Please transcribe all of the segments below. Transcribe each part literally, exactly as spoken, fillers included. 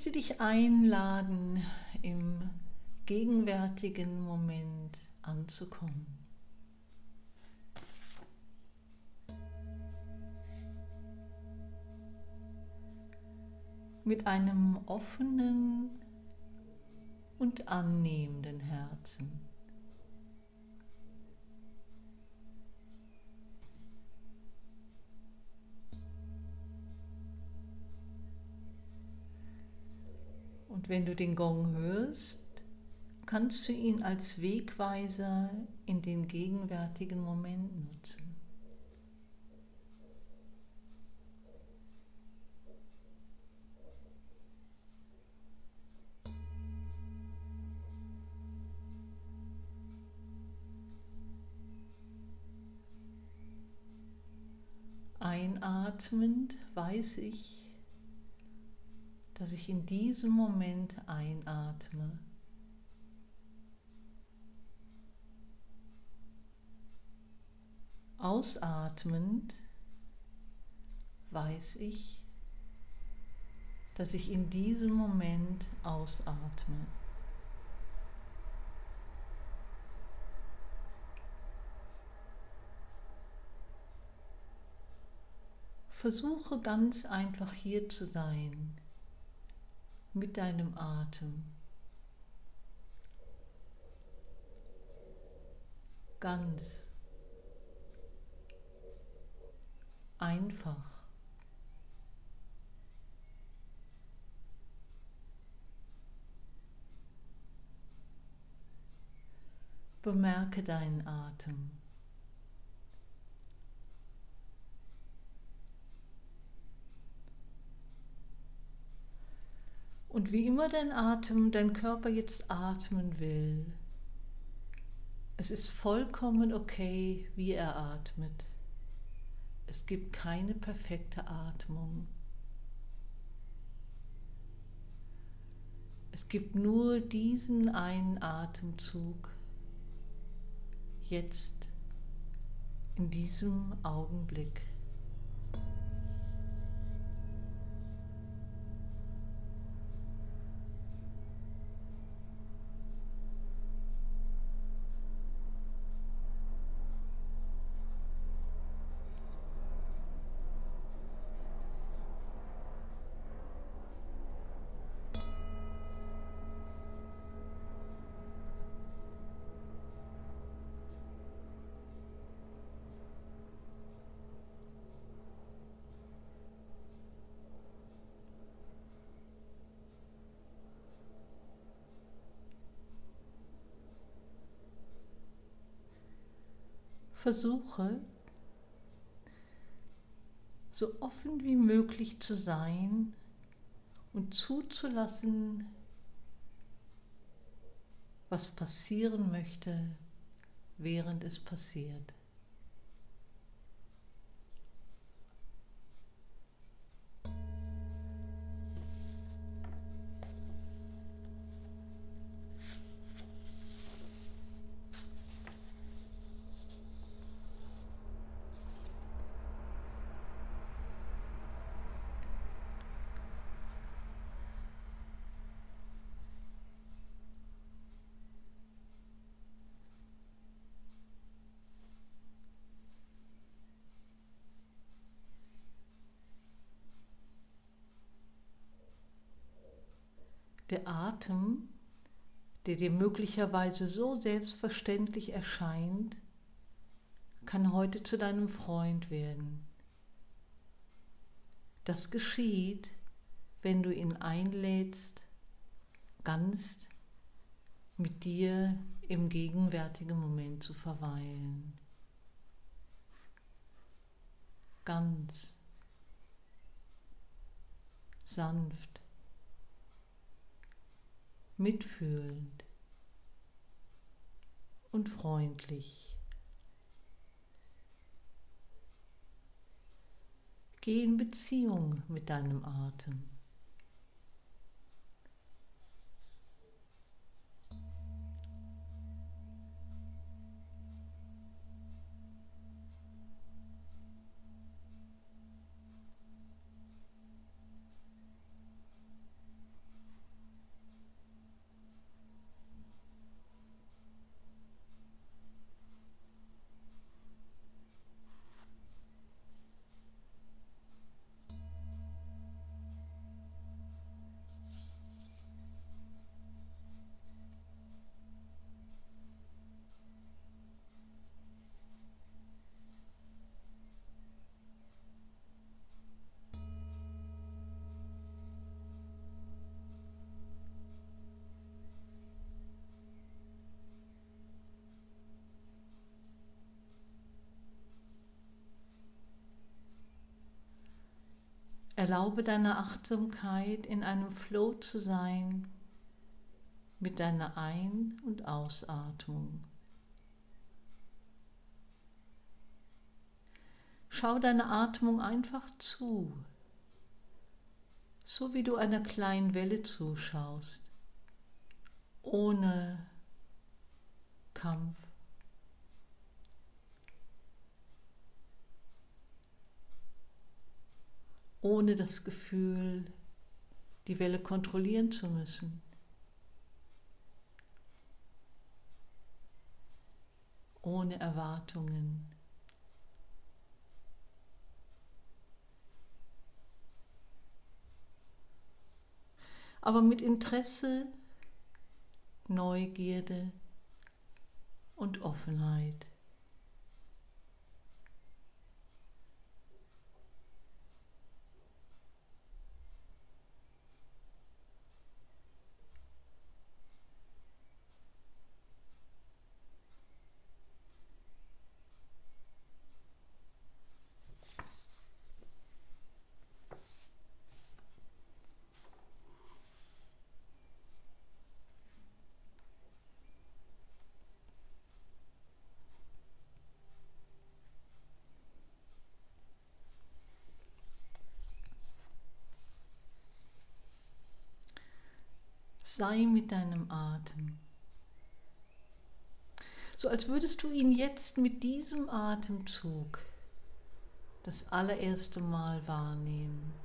möchte dich einladen, im gegenwärtigen Moment anzukommen. Mit einem offenen und annehmenden Herzen. Und wenn du den Gong hörst, kannst du ihn als Wegweiser in den gegenwärtigen Moment nutzen. Einatmend weiß ich, dass ich in diesem Moment einatme. Ausatmend weiß ich, dass ich in diesem Moment ausatme. Versuche ganz einfach hier zu sein, mit deinem Atem. Ganz einfach. Bemerke deinen Atem. Und wie immer dein Atem, dein Körper jetzt atmen will, es ist vollkommen okay, wie er atmet. Es gibt keine perfekte Atmung. Es gibt nur diesen einen Atemzug, jetzt, in diesem Augenblick. Versuche, so offen wie möglich zu sein und zuzulassen, was passieren möchte, während es passiert. Der Atem, der dir möglicherweise so selbstverständlich erscheint, kann heute zu deinem Freund werden. Das geschieht, wenn du ihn einlädst, ganz mit dir im gegenwärtigen Moment zu verweilen. Ganz sanft, mitfühlend und freundlich. Geh in Beziehung mit deinem Atem. Erlaube deiner Achtsamkeit in einem Flow zu sein mit deiner Ein- und Ausatmung. Schau deiner Atmung einfach zu, so wie du einer kleinen Welle zuschaust, ohne Kampf. Ohne das Gefühl, die Welle kontrollieren zu müssen. Ohne Erwartungen. Aber mit Interesse, Neugierde und Offenheit. Sei mit deinem Atem, so als würdest du ihn jetzt mit diesem Atemzug das allererste Mal wahrnehmen.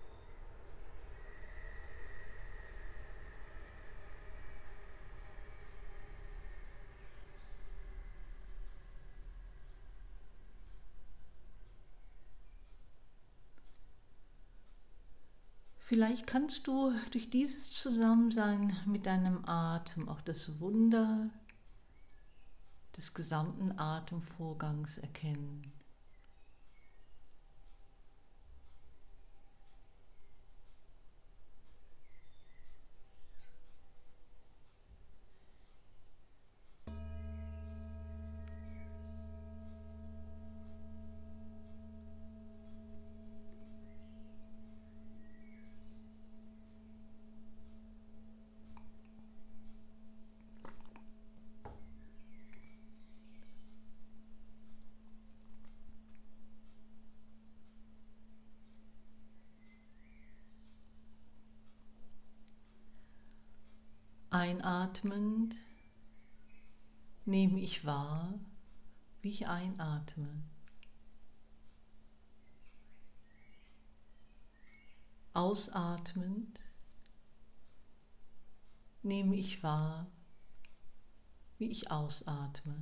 Vielleicht kannst du durch dieses Zusammensein mit deinem Atem auch das Wunder des gesamten Atemvorgangs erkennen. Einatmend nehme ich wahr, wie ich einatme. Ausatmend nehme ich wahr, wie ich ausatme.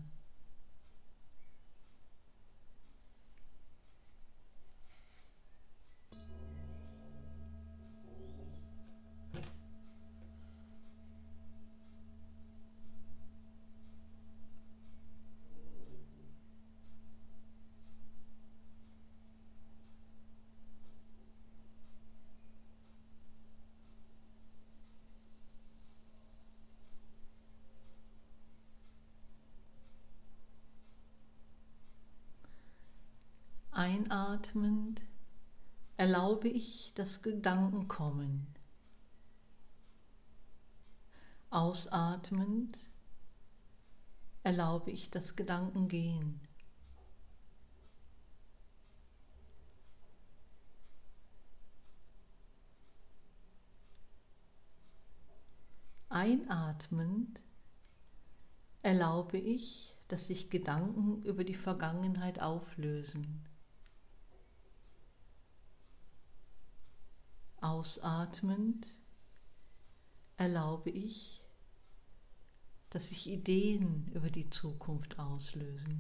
Einatmend erlaube ich, dass Gedanken kommen. Ausatmend erlaube ich, dass Gedanken gehen. Einatmend erlaube ich, dass sich Gedanken über die Vergangenheit auflösen. Ausatmend erlaube ich, dass sich Ideen über die Zukunft auslösen.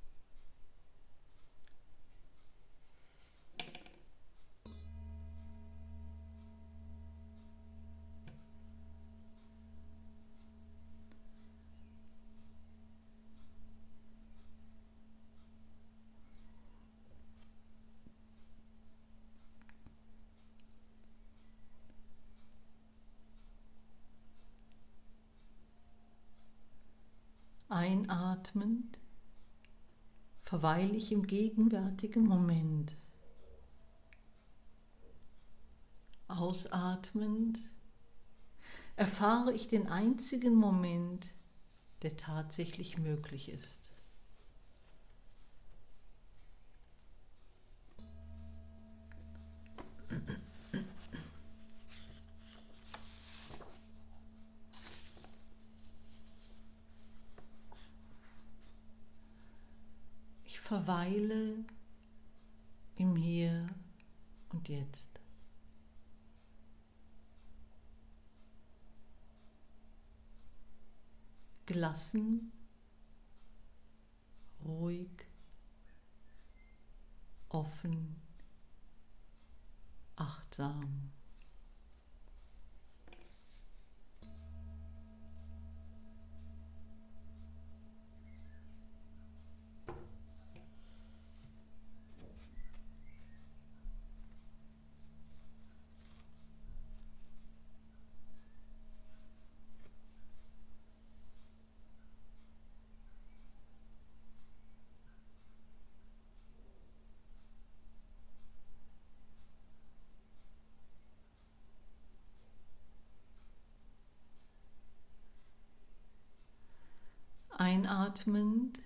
Einatmend verweile ich im gegenwärtigen Moment. Ausatmend erfahre ich den einzigen Moment, der tatsächlich möglich ist. Ich verweile im Hier und Jetzt. Gelassen, ruhig, offen, achtsam. Einatmend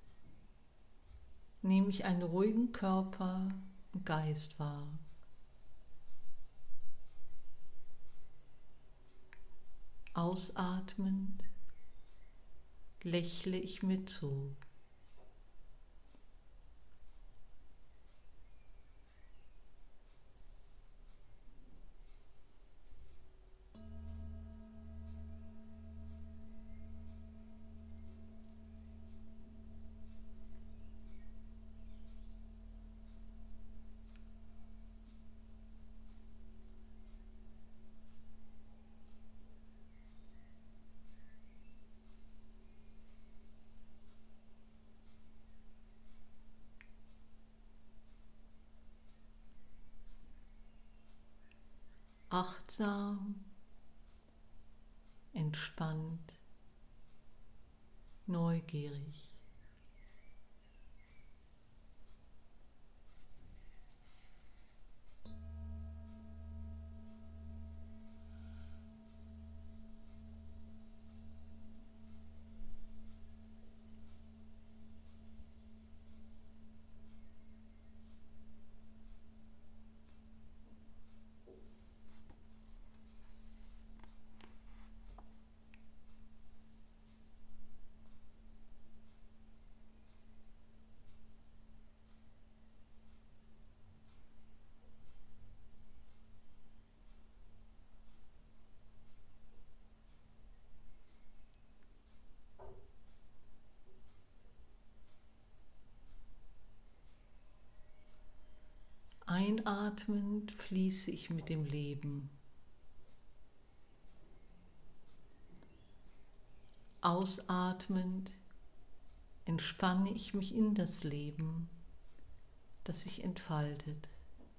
nehme ich einen ruhigen Körper und Geist wahr. Ausatmend lächle ich mir zu. Achtsam, entspannt, neugierig. Einatmend fließe ich mit dem Leben. Ausatmend entspanne ich mich in das Leben, das sich entfaltet.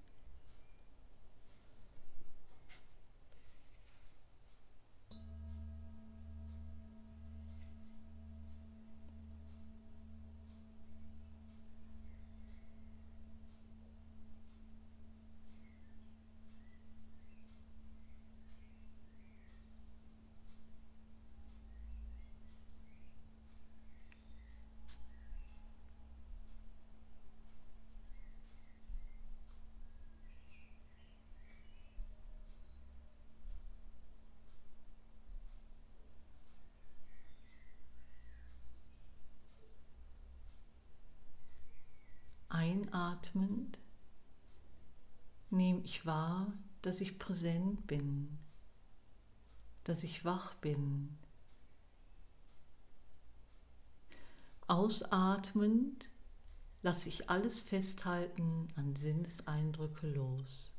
Einatmend nehme ich wahr, dass ich präsent bin, dass ich wach bin. Ausatmend lasse ich alles Festhalten an Sinneseindrücke los.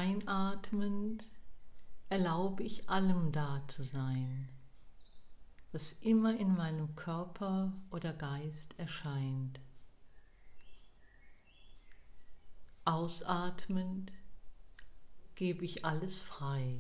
Einatmend erlaube ich allem da zu sein, was immer in meinem Körper oder Geist erscheint. Ausatmend gebe ich alles frei.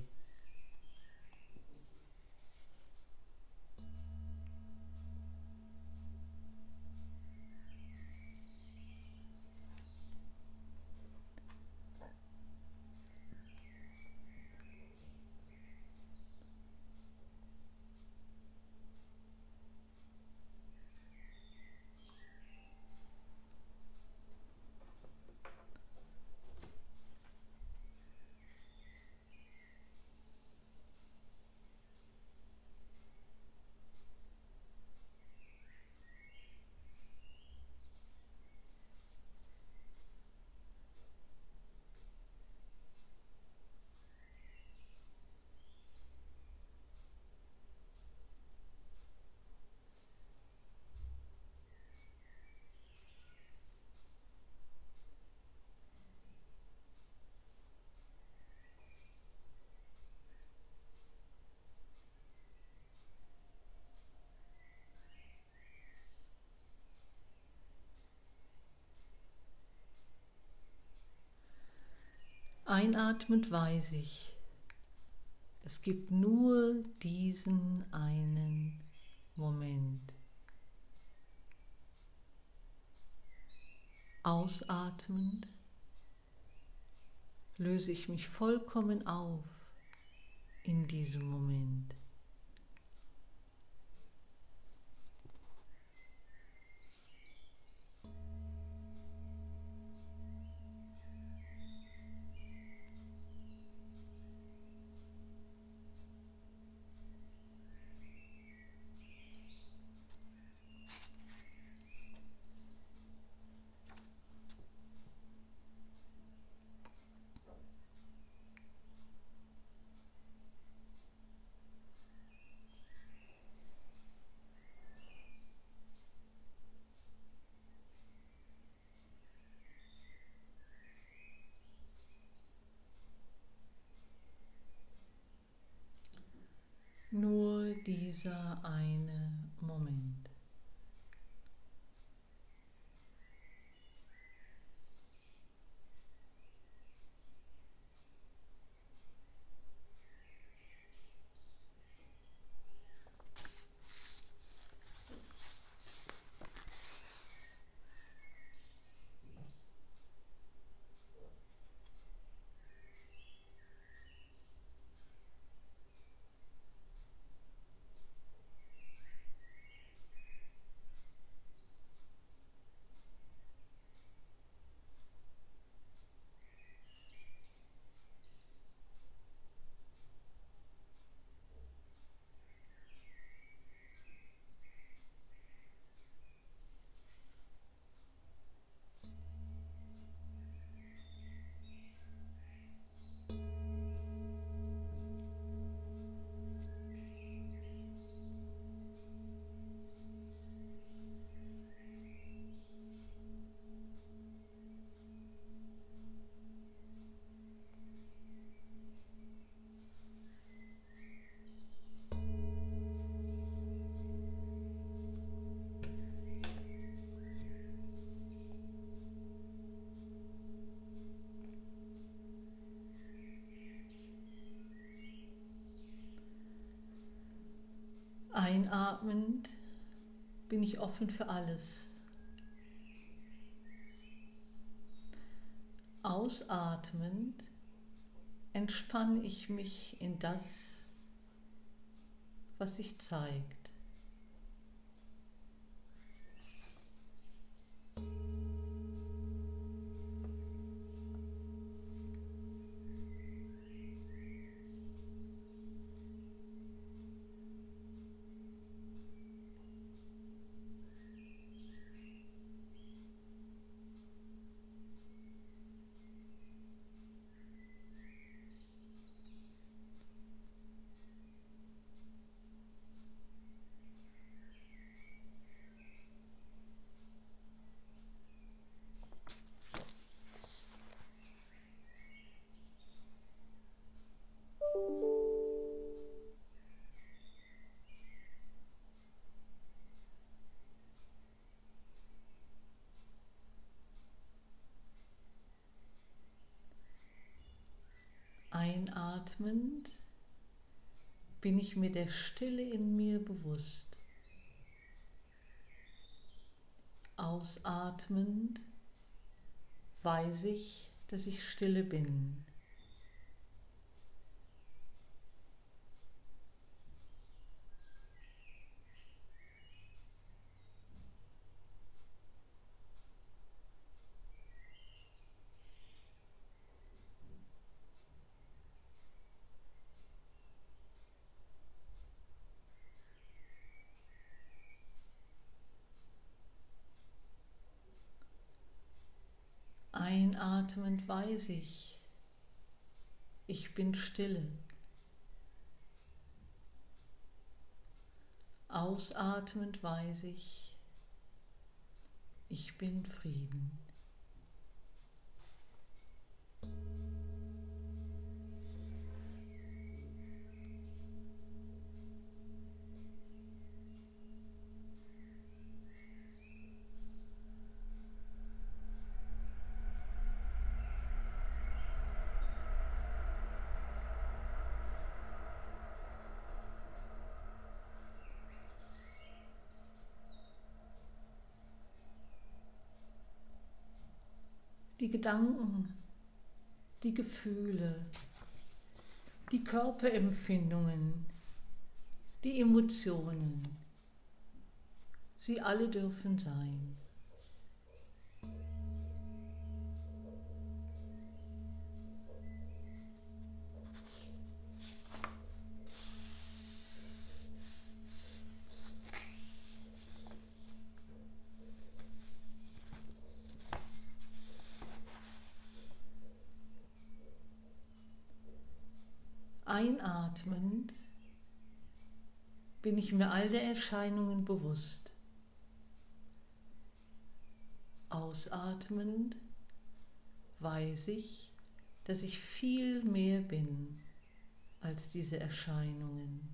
Einatmend weiß ich, es gibt nur diesen einen Moment. Ausatmend löse ich mich vollkommen auf in diesem Moment. Nur dieser eine Moment. Einatmend bin ich offen für alles. Ausatmend entspanne ich mich in das, was sich zeigt. Einatmend bin ich mir der Stille in mir bewusst. Ausatmend weiß ich, dass ich stille bin. Einatmend weiß ich, ich bin stille. Ausatmend weiß ich, ich bin Frieden. Die Gedanken, die Gefühle, die Körperempfindungen, die Emotionen, sie alle dürfen sein. Einatmend bin ich mir all der Erscheinungen bewusst. Ausatmend weiß ich, dass ich viel mehr bin als diese Erscheinungen.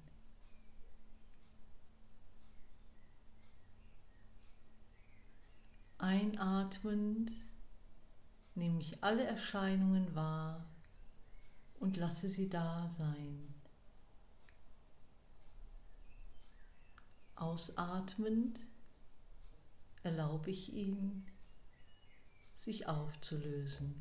Einatmend nehme ich alle Erscheinungen wahr und lasse sie da sein. Ausatmend erlaube ich ihnen, sich aufzulösen.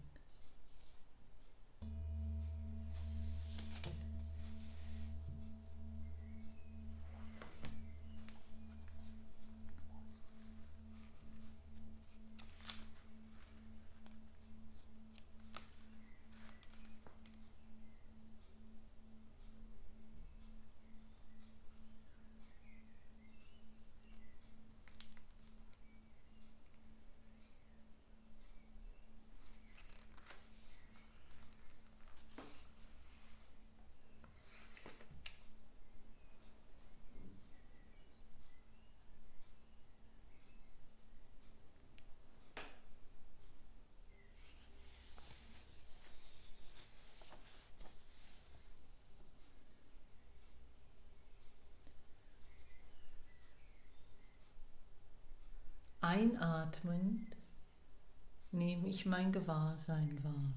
Einatmend nehme ich mein Gewahrsein wahr.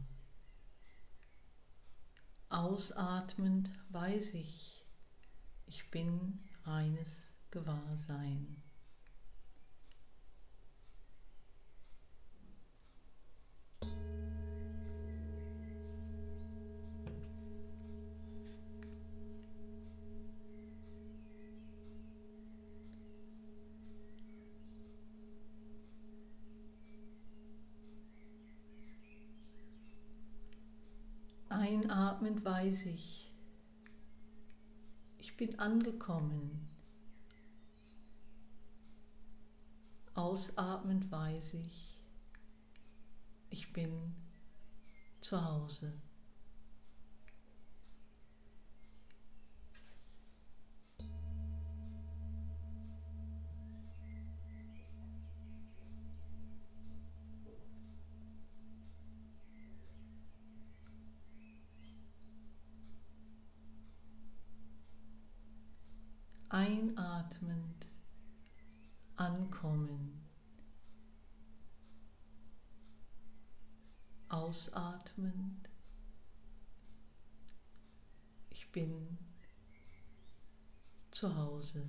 Ausatmend weiß ich, ich bin reines Gewahrsein. Einatmend weiß ich, ich bin angekommen. Ausatmend weiß ich, ich bin zu Hause. Einatmend, ankommen. Ausatmend, bin zu Hause.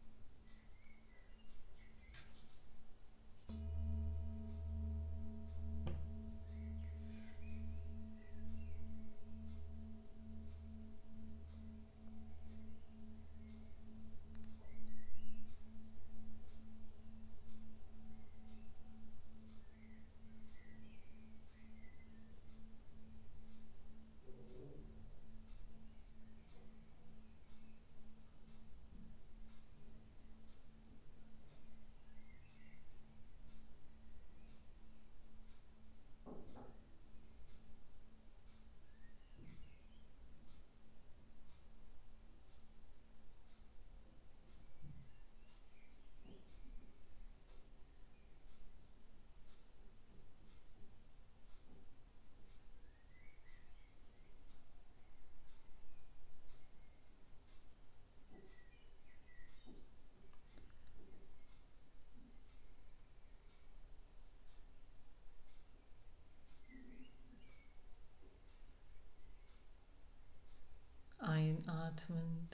Einatmend,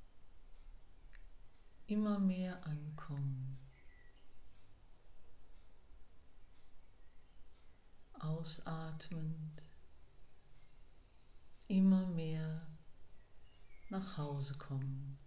immer mehr ankommen. Ausatmend, immer mehr nach Hause kommen.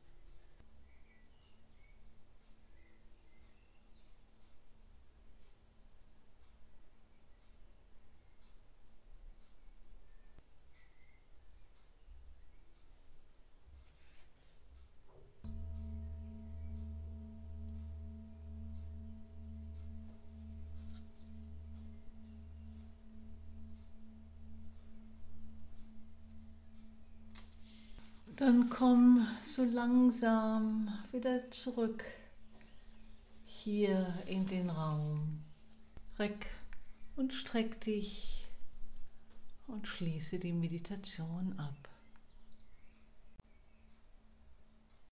Dann komm so langsam wieder zurück hier in den Raum. Reck und streck dich und schließe die Meditation ab.